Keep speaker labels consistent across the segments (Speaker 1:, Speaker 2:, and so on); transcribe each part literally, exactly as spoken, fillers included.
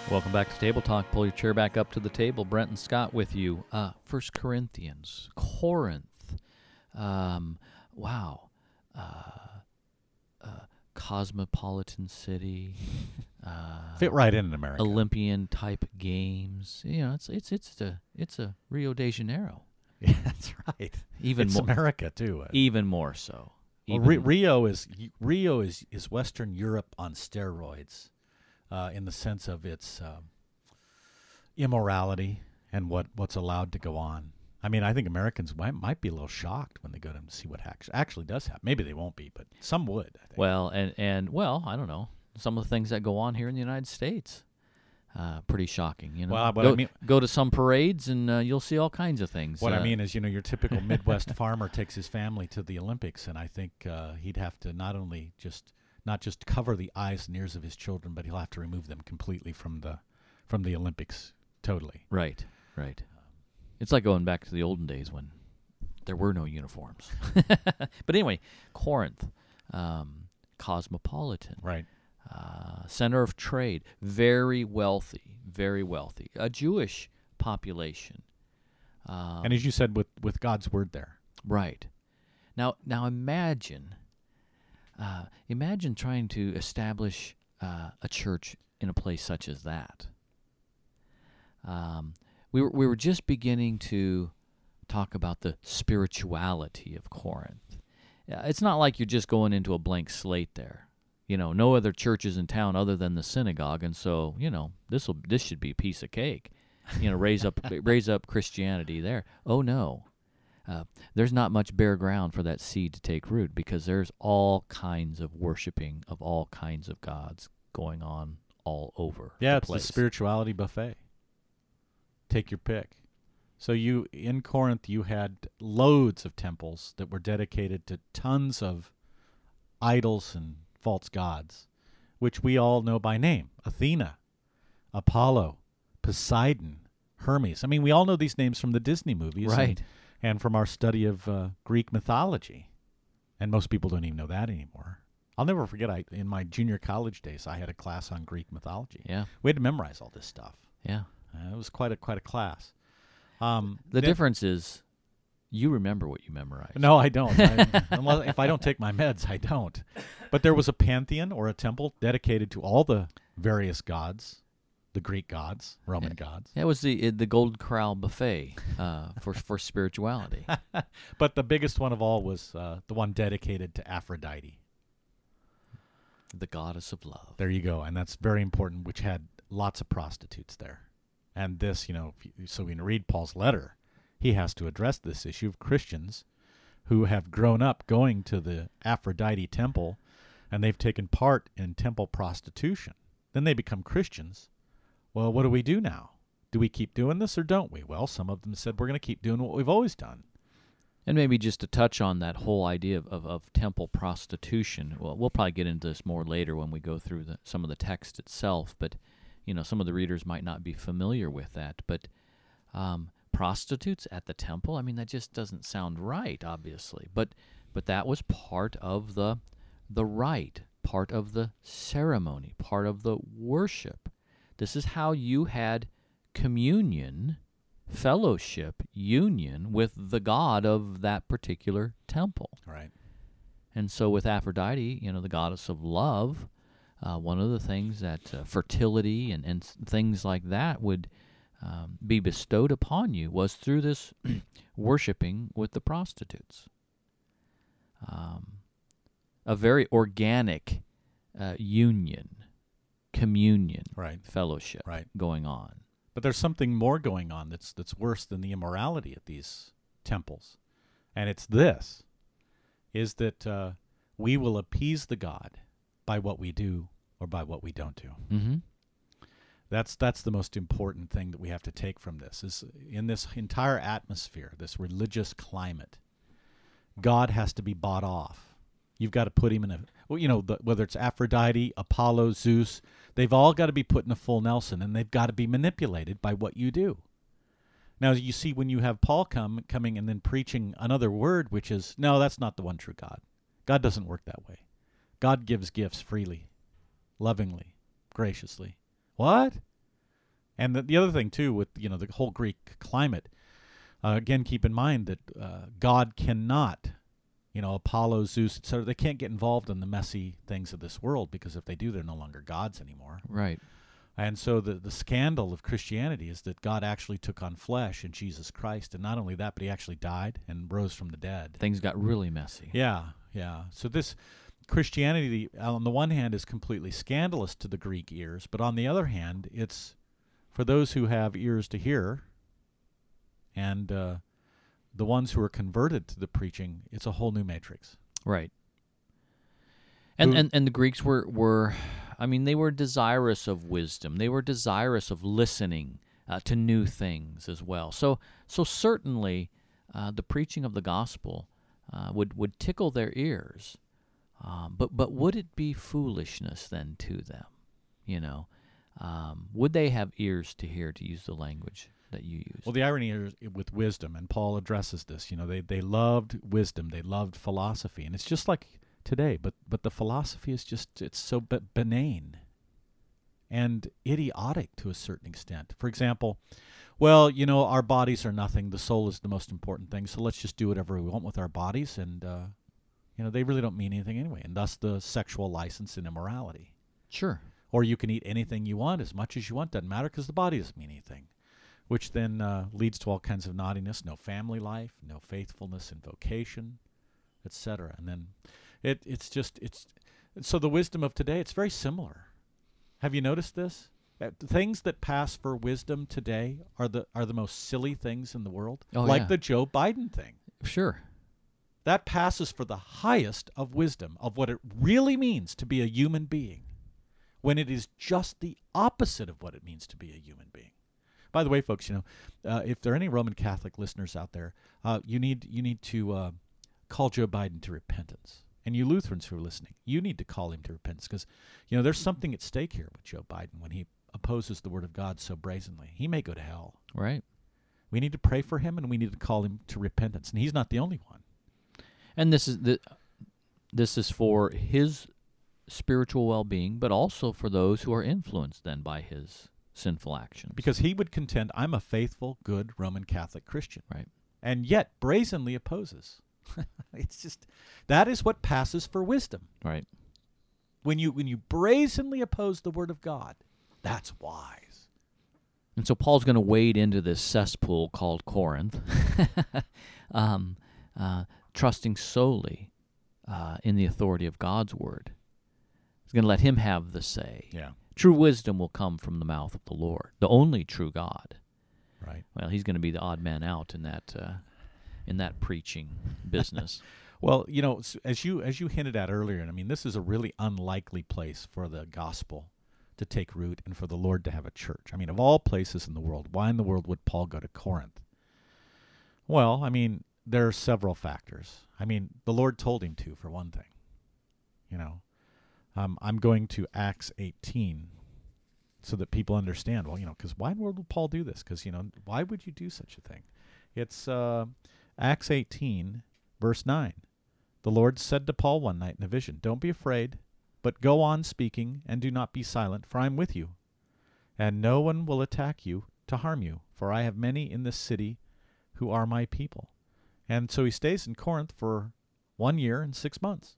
Speaker 1: Welcome back to Table Talk. Pull your chair back up to the table. Brent and Scott with you. Uh, First Corinthians, Corinth. Um, wow. Uh, uh, cosmopolitan city. Uh,
Speaker 2: Fit right in in America.
Speaker 1: Olympian type games. You know, it's it's it's a it's a Rio de Janeiro.
Speaker 2: Yeah, that's right.
Speaker 1: Even
Speaker 2: it's
Speaker 1: more,
Speaker 2: America too.
Speaker 1: even more so.
Speaker 2: Well,
Speaker 1: Even
Speaker 2: Ri- Rio is Rio is, is Western Europe on steroids, uh, in the sense of its um, immorality and what, what's allowed to go on. I mean, I think Americans might, might be a little shocked when they go to see what actually, actually does happen. Maybe they won't be, but some would, I think.
Speaker 1: Well, and and well, I don't know. Some of the things that go on here in the United States, uh, pretty shocking. You know,
Speaker 2: Well, what
Speaker 1: go,
Speaker 2: I mean-
Speaker 1: go to some parades and uh, you'll see all kinds of things.
Speaker 2: What
Speaker 1: uh,
Speaker 2: I mean is, you know, your typical Midwest farmer takes his family to the Olympics, and I think uh, he'd have to not only just not just cover the eyes and ears of his children, but he'll have to remove them completely from the from the Olympics, totally.
Speaker 1: Right, right. It's like going back to the olden days when there were no uniforms. But anyway, Corinth, um, cosmopolitan,
Speaker 2: Right.
Speaker 1: uh, center of trade, very wealthy, very wealthy, a Jewish population. Um,
Speaker 2: And as you said, with, with God's word there.
Speaker 1: Right. Now, now imagine, uh, imagine trying to establish uh, a church in a place such as that. Um, we were we were just beginning to talk about the spirituality of Corinth. Uh, It's not like you're just going into a blank slate there. You know, no other churches in town other than the synagogue, and so you know this will this should be a piece of cake. You know, raise up raise up Christianity there. Oh no. Uh, there's not much bare ground for that seed to take root because there's all kinds of worshiping of all kinds of gods going on all over
Speaker 2: Yeah,
Speaker 1: the
Speaker 2: it's
Speaker 1: place.
Speaker 2: the spirituality buffet. Take your pick. So you in Corinth, you had loads of temples that were dedicated to tons of idols and false gods, which we all know by name: Athena, Apollo, Poseidon, Hermes. I mean, we all know these names from the Disney movies, and-
Speaker 1: Right.
Speaker 2: and from our study of uh, Greek mythology. And most people don't even know that anymore. I'll never forget, I in my junior college days, I had a class on Greek mythology.
Speaker 1: Yeah,
Speaker 2: We had to memorize all this stuff.
Speaker 1: yeah.
Speaker 2: Uh, it was quite a quite a class. Um,
Speaker 1: The
Speaker 2: then-
Speaker 1: difference is you remember what you memorized.
Speaker 2: No, I don't. I, unless, if I don't take my meds, I don't. But there was a pantheon or a temple dedicated to all the various gods, the Greek gods, Roman gods.
Speaker 1: That was the uh, the Golden Corral buffet uh, for for spirituality.
Speaker 2: But the biggest one of all was uh, the one dedicated to Aphrodite.
Speaker 1: The goddess of love.
Speaker 2: There you go, and that's very important, which had lots of prostitutes there. And this, you know, if you, so when you read Paul's letter, he has to address this issue of Christians who have grown up going to the Aphrodite temple, and they've taken part in temple prostitution. Then they become Christians. Well, what do we do now? Do we keep doing this or don't we? Well, some of them said we're going to keep doing what we've always done.
Speaker 1: And maybe just to touch on that whole idea of, of, of temple prostitution, well, we'll probably get into this more later when we go through the, some of the text itself, but, you know, some of the readers might not be familiar with that. But um, prostitutes at the temple, I mean, that just doesn't sound right, obviously. But but that was part of the the rite, part of the ceremony, part of the worship. This is how you had communion, fellowship, union with the god of that particular temple.
Speaker 2: Right.
Speaker 1: And so with Aphrodite, you know, the goddess of love, uh, one of the things that uh, fertility and, and things like that would um, be bestowed upon you was through this worshiping with the prostitutes. Um, a very organic uh, union, communion,
Speaker 2: Right.
Speaker 1: fellowship
Speaker 2: Right.
Speaker 1: going on.
Speaker 2: But there's something more going on that's that's worse than the immorality at these temples. And it's this, is that uh, we will appease the god by what we do or by what we don't do.
Speaker 1: Mm-hmm.
Speaker 2: That's that's the most important thing that we have to take from this, is in this entire atmosphere, this religious climate, God has to be bought off. You've got to put him in a, well, you know, the, whether it's Aphrodite, Apollo, Zeus, they've all got to be put in a full Nelson, and they've got to be manipulated by what you do. Now, you see when you have Paul come coming and then preaching another word, which is, no, that's not the one true God. God doesn't work that way. God gives gifts freely, lovingly, graciously. What? And the, the other thing, too, with, you know, the whole Greek climate, uh, again, keep in mind that uh, God cannot, you know, Apollo, Zeus, et cetera, they can't get involved in the messy things of this world, because if they do, they're no longer gods anymore.
Speaker 1: Right.
Speaker 2: And so the, the scandal of Christianity is that God actually took on flesh in Jesus Christ. And not only that, but he actually died and rose from the dead.
Speaker 1: Things got really messy.
Speaker 2: Yeah, yeah. So this Christianity, on the one hand, is completely scandalous to the Greek ears. But on the other hand, it's for those who have ears to hear, and uh, the ones who are converted to the preaching, it's a whole new matrix.
Speaker 1: Right. And
Speaker 2: Who-
Speaker 1: and, and the Greeks were, were, I mean, they were desirous of wisdom. They were desirous of listening uh, to new things as well. So so certainly uh, the preaching of the gospel uh, would, would tickle their ears. Um, but but would it be foolishness then to them? You know, um, would they have ears to hear, to use the language that you use?
Speaker 2: Well, the irony is with wisdom, and Paul addresses this, you know, they, they loved wisdom, they loved philosophy, and it's just like today, but but the philosophy is just, it's so b- benign and idiotic to a certain extent. For example, well, you know, our bodies are nothing, the soul is the most important thing, so let's just do whatever we want with our bodies, and, uh, you know, they really don't mean anything anyway, and thus the sexual license and immorality.
Speaker 1: Sure.
Speaker 2: Or you can eat anything you want, as much as you want, doesn't matter, because the body doesn't mean anything, which then uh, leads to all kinds of naughtiness, no family life, no faithfulness in vocation, et cetera. And then it it's just, it's, so the wisdom of today, it's very similar. Have you noticed this? Uh, the things that pass for wisdom today are the are the most silly things in the world,
Speaker 1: Oh,
Speaker 2: like
Speaker 1: yeah.
Speaker 2: the Joe Biden thing.
Speaker 1: Sure.
Speaker 2: That passes for the highest of wisdom, of what it really means to be a human being, when it is just the opposite of what it means to be a human being. By the way, folks, you know, uh, if there are any Roman Catholic listeners out there, uh, you need you need to uh, call Joe Biden to repentance. And you Lutherans who are listening, you need to call him to repentance, because, you know, there's something at stake here with Joe Biden when he opposes the Word of God so brazenly. He may go to hell.
Speaker 1: Right.
Speaker 2: We need to pray for him, and we need to call him to repentance. And he's not the only one.
Speaker 1: And this is the this is for his spiritual well-being, but also for those who are influenced then by his sinful actions.
Speaker 2: Because he would contend, I'm a faithful, good Roman Catholic Christian.
Speaker 1: Right.
Speaker 2: And yet brazenly opposes. It's just, that is what passes for wisdom.
Speaker 1: Right.
Speaker 2: When you when you brazenly oppose the Word of God, that's wise.
Speaker 1: And so Paul's going to wade into this cesspool called Corinth, um, uh, trusting solely uh, in the authority of God's word. He's going to let him have the say.
Speaker 2: Yeah.
Speaker 1: True wisdom will come from the mouth of the Lord, the only true God.
Speaker 2: Right.
Speaker 1: Well, he's going to be the odd man out in that uh, in that preaching business.
Speaker 2: Well, you know, s- as you as you hinted at earlier, and I mean, this is a really unlikely place for the gospel to take root and for the Lord to have a church. I mean, of all places in the world, why in the world would Paul go to Corinth? Well, I mean, there are several factors. I mean, the Lord told him to, for one thing. You know, um, I'm going to Acts eighteen so that people understand. Well, you know, because why in the world would Paul do this? Because, you know, why would you do such a thing? It's uh, Acts eighteen, verse nine. The Lord said to Paul one night in a vision, "Don't be afraid, but go on speaking, and do not be silent, for I am with you. And no one will attack you to harm you, for I have many in this city who are my people." And so he stays in Corinth for one year and six months.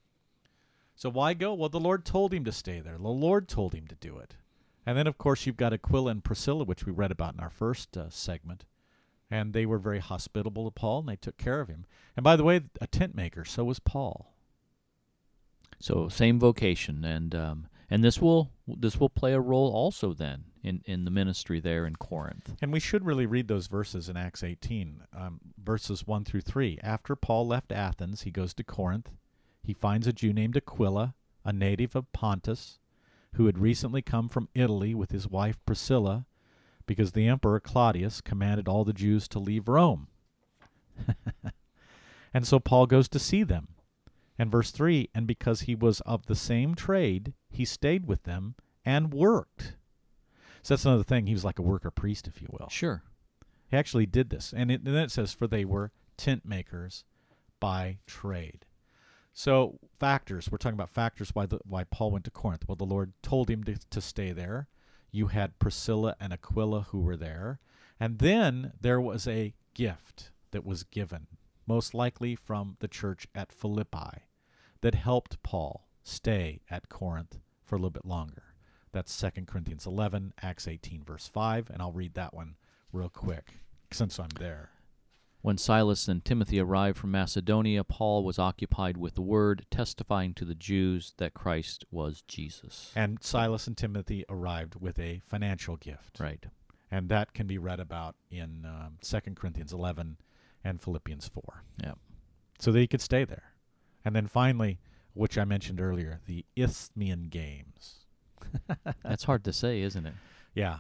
Speaker 2: So why go? Well, the Lord told him to stay there. The Lord told him to do it. And then, of course, you've got Aquila and Priscilla, which we read about in our first uh, segment. And they were very hospitable to Paul, and they took care of him. And by the way, a tent maker, so was Paul.
Speaker 1: So same vocation, and um, and this will this will play a role also then in, in the ministry there in Corinth.
Speaker 2: And we should really read those verses in Acts eighteen, um, verses one through three. After Paul left Athens, he goes to Corinth. He finds a Jew named Aquila, a native of Pontus, who had recently come from Italy with his wife Priscilla, because the emperor Claudius commanded all the Jews to leave Rome. And so Paul goes to see them. And verse three, and because he was of the same trade, he stayed with them and worked. So that's another thing. He was like a worker priest, if you will.
Speaker 1: Sure.
Speaker 2: He actually did this. And, it, and then it says, for they were tent makers by trade. So factors, we're talking about factors why the, why Paul went to Corinth. Well, the Lord told him to, to stay there. You had Priscilla and Aquila who were there. And then there was a gift that was given, most likely from the church at Philippi, that helped Paul stay at Corinth for a little bit longer. That's Second Corinthians eleven, Acts eighteen, verse five, and I'll read that one real quick since I'm there.
Speaker 1: When Silas and Timothy arrived from Macedonia, Paul was occupied with the word, testifying to the Jews that Christ was Jesus.
Speaker 2: And Silas and Timothy arrived with a financial gift.
Speaker 1: Right.
Speaker 2: And that can be read about in um, Second Corinthians eleven and Philippians four.
Speaker 1: Yeah.
Speaker 2: So they could stay there. And then finally, which I mentioned earlier, the Isthmian Games.
Speaker 1: That's hard to say, isn't it?
Speaker 2: Yeah.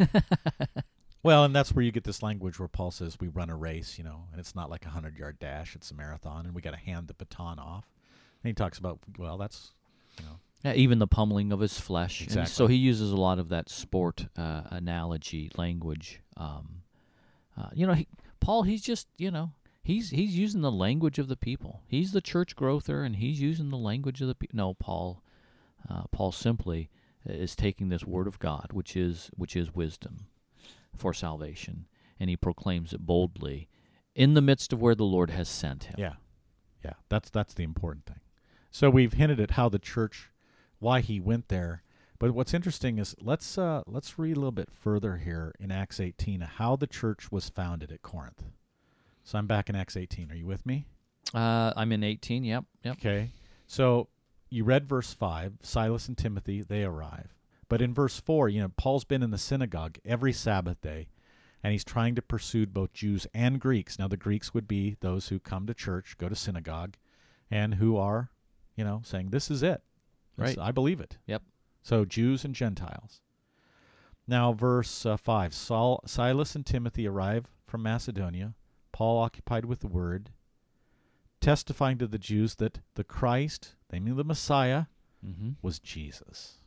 Speaker 2: Well, and that's where you get this language where Paul says we run a race, you know, and it's not like a hundred-yard dash, it's a marathon, and we got to hand the baton off. And he talks about, well, that's, you know.
Speaker 1: Yeah, even the pummeling of his flesh.
Speaker 2: Exactly.
Speaker 1: And so he uses a lot of that sport uh, analogy language. Um, uh, you know, he, Paul, he's just, you know, he's he's using the language of the people. He's the church growther, and he's using the language of the people. No, Paul, uh, Paul simply is taking this word of God, which is which is wisdom for salvation, and he proclaims it boldly in the midst of where the Lord has sent him.
Speaker 2: Yeah, yeah, that's that's the important thing. So we've hinted at how the church, why he went there, but what's interesting is let's uh, let's read a little bit further here in Acts eighteen how the church was founded at Corinth. So I'm back in Acts eighteen. Are you with me?
Speaker 1: Uh, I'm in eighteen. Yep. Yep.
Speaker 2: Okay. So you read verse five. Silas and Timothy, they arrive. But in verse four, you know, Paul's been in the synagogue every Sabbath day, and he's trying to pursue both Jews and Greeks. Now, the Greeks would be those who come to church, go to synagogue, and who are, you know, saying, this is it. This,
Speaker 1: Right.
Speaker 2: I believe it.
Speaker 1: Yep.
Speaker 2: So Jews and Gentiles. Now, verse uh, five, Saul, Silas and Timothy arrive from Macedonia, Paul occupied with the word, testifying to the Jews that the Christ, namely the Messiah,
Speaker 1: Mm-hmm.
Speaker 2: was Jesus.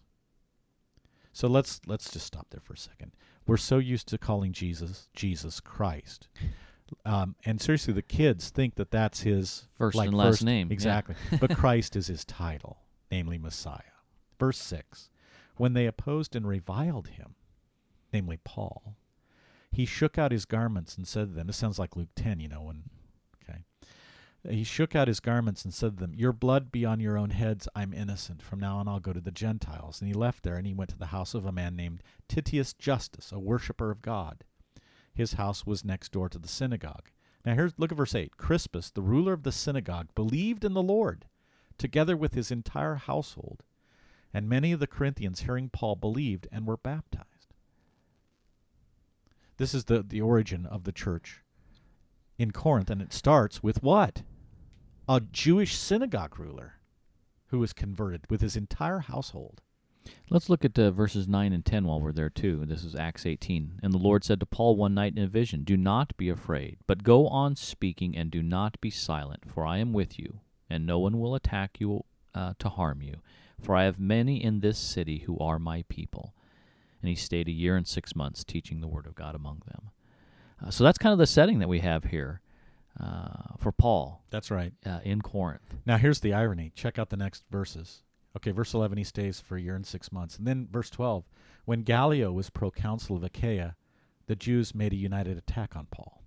Speaker 2: So let's let's just stop there for a second. We're so used to calling Jesus Jesus Christ, um, and seriously, the kids think that that's his
Speaker 1: First
Speaker 2: like
Speaker 1: and last
Speaker 2: first,
Speaker 1: name. Yeah.
Speaker 2: exactly. But Christ is his title, namely Messiah. Verse six: when they opposed and reviled him, namely Paul, he shook out his garments and said to them. This sounds like Luke ten, you know, when okay. He shook out his garments and said to them, your blood be on your own heads, I'm innocent. From now on I'll go to the Gentiles. And he left there, and he went to the house of a man named Titius Justus, a worshiper of God. His house was next door to the synagogue. Now here's look at verse eight. Crispus, the ruler of the synagogue, believed in the Lord, together with his entire household. And many of the Corinthians, hearing Paul, believed and were baptized. This is the, the origin of the church in Corinth, and it starts with what? A Jewish synagogue ruler who was converted with his entire household.
Speaker 1: Let's look at uh, verses nine and ten while we're there, too. This is Acts eighteen. And the Lord said to Paul one night in a vision, do not be afraid, but go on speaking and do not be silent, for I am with you, and no one will attack you uh, to harm you, for I have many in this city who are my people. And he stayed a year and six months teaching the word of God among them. Uh, so that's kind of the setting that we have here uh, for Paul.
Speaker 2: That's right.
Speaker 1: Uh, in Corinth.
Speaker 2: Now here's the irony. Check out the next verses. Okay, verse eleven, he stays for a year and six months. And then verse twelve, when Gallio was proconsul of Achaia, the Jews made a united attack on Paul.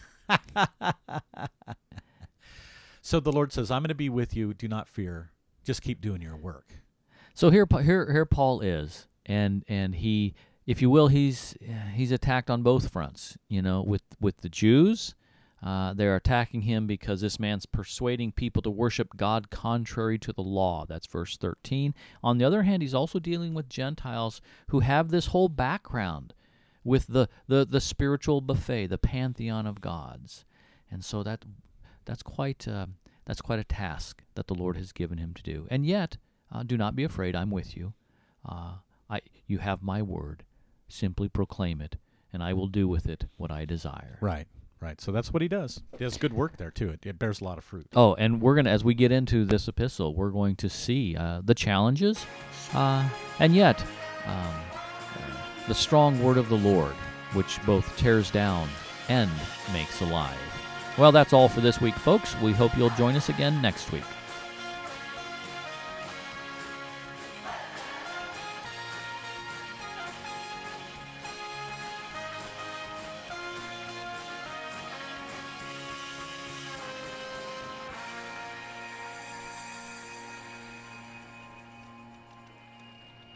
Speaker 2: So the Lord says, I'm going to be with you. Do not fear. Just keep doing your work.
Speaker 1: So here, here, here Paul is, and and he, if you will, he's he's attacked on both fronts. You know, with with the Jews, uh, they're attacking him because this man's persuading people to worship God contrary to the law. That's verse thirteen. On the other hand, he's also dealing with Gentiles who have this whole background with the the the spiritual buffet, the pantheon of gods, and so that that's quite uh, that's quite a task that the Lord has given him to do. And yet, uh, do not be afraid. I'm with you. Uh, I you have my word. Simply proclaim it, and I will do with it what I desire.
Speaker 2: Right, right. So that's what he does. He does good work there, too. It, it bears a lot of fruit.
Speaker 1: Oh, and we're going to, as we get into this epistle, we're going to see uh, the challenges, uh, and yet um, uh, the strong word of the Lord, which both tears down and makes alive. Well, that's all for this week, folks. We hope you'll join us again next week.